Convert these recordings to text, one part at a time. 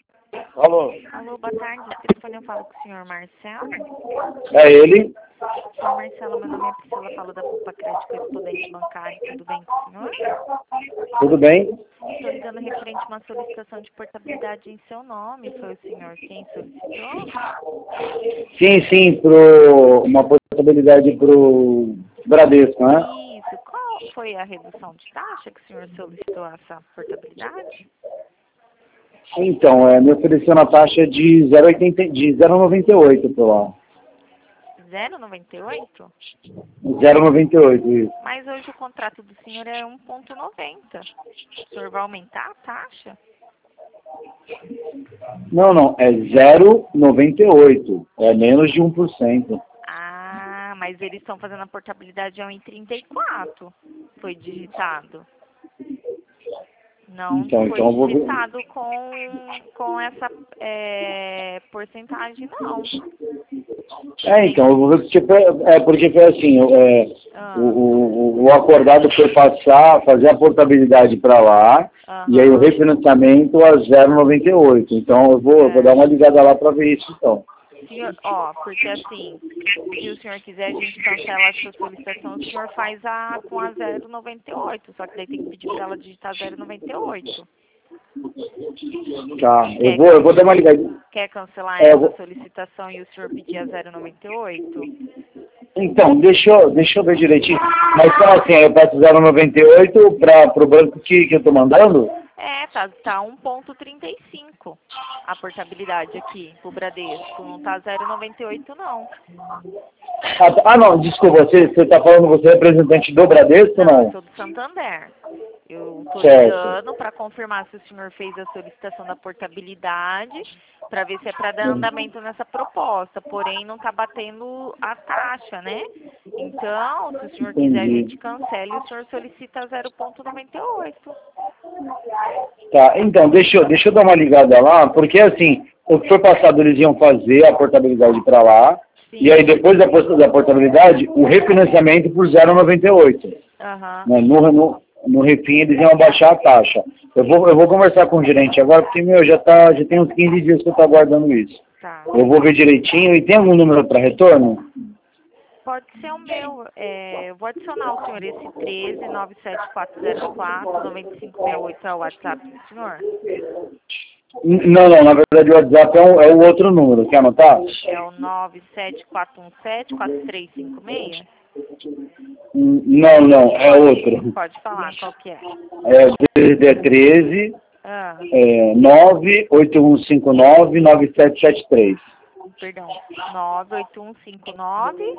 Alô? Alô, boa tarde. Esse telefone eu falo com o senhor Marcelo. É ele? Senhor Marcelo, meu nome é Priscila, falo da Poupa Crédito Correspondente Bancário. Tudo bem com o senhor? Tudo bem? Estou ligando referente a uma solicitação de portabilidade em seu nome. Foi o senhor quem solicitou? Sim, uma possibilidade pro Bradesco, né? Isso. Qual foi a redução de taxa que o senhor solicitou essa portabilidade? Então, me ofereceu uma taxa de 0,98 por lá. 0,98? 0,98, isso. Mas hoje o contrato do senhor é 1,90. O senhor vai aumentar a taxa? Não, é 0,98. É menos de 1%. Ah, mas eles estão fazendo a portabilidade a 1,34. Foi digitado. Não Então foi eu vou ver. digitado com essa porcentagem, não. Então, eu vou ver porque foi assim, o acordado foi fazer a portabilidade para lá, e aí o refinanciamento a 0,98. Então eu vou dar uma ligada lá para ver isso então. Senhor, porque assim, se o senhor quiser, a gente cancela a sua solicitação, o senhor faz com a 0,98, só que daí tem que pedir para ela digitar 0,98. Tá, eu vou dar uma ligada. Quer cancelar essa solicitação e o senhor pedir a 0,98? Então, deixa eu ver direitinho. Mas então assim, eu peço 0,98 para o banco que eu tô mandando? Tá 1,35 a portabilidade aqui pro Bradesco, não tá 0,98 não. Não, desculpa, você está falando, você é representante do Bradesco ou Não, não? eu sou do Santander. Eu estou Certo. ligando para confirmar se o senhor fez a solicitação da portabilidade, para ver se é para dar andamento nessa proposta, porém não está batendo a taxa, né? Então, se o senhor quiser, a gente cancela e o senhor solicita 0,98. Tá, então, deixa eu dar uma ligada lá, porque assim, o que foi passado, eles iam fazer a portabilidade para lá, Sim. E aí depois da portabilidade, o refinanciamento por 0,98. Né? No refim eles iam abaixar a taxa. Eu vou conversar com o gerente agora, porque já tem uns 15 dias que eu estou aguardando isso. Tá. Eu vou ver direitinho, e tem algum número para retorno? Pode ser o meu. Eu vou adicionar o senhor esse 13 97404 9568 é o WhatsApp do senhor? Não, na verdade o WhatsApp é o outro número, quer anotar? É o 97417 4356? Não, é outro. Pode falar, qual que é? É o DDD 13 98159-9773. Perdão, 98159.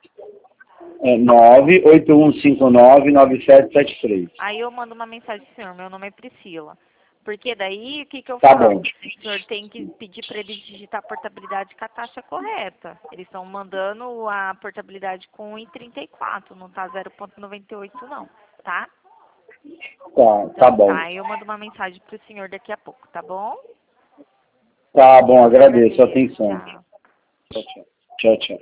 98159-9773. Aí eu mando uma mensagem pro senhor, meu nome é Priscila. Porque daí, o que eu Tá falo? bom. O senhor tem que pedir para eles digitar a portabilidade com a taxa correta. Eles estão mandando a portabilidade com 1,34, não tá 0,98 não, tá? Tá bom. Tá, eu mando uma mensagem pro senhor daqui a pouco, tá bom? Tá bom, agradeço a atenção. Tchau. Tchau.